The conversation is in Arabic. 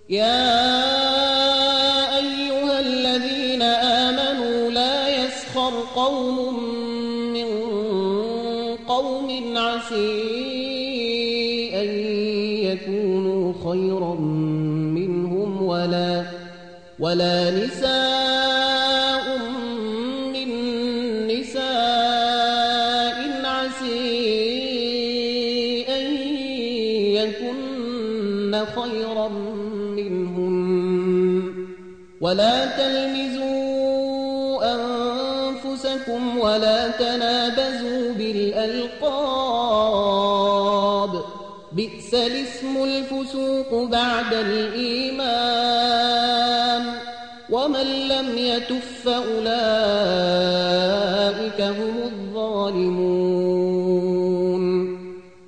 يا أيها الذين آمنوا لا يسخر قوم من قوم عسى أن يكونوا خيرا منهم ولا نساء من نساء عسى أن يكن خيرا منهم ولا تلمزوا أنفسكم ولا تنابزوا بالألقاب بئس الاسم الفسوق بعد الإيمان ومن لم يتب فأولئك هم الظالمون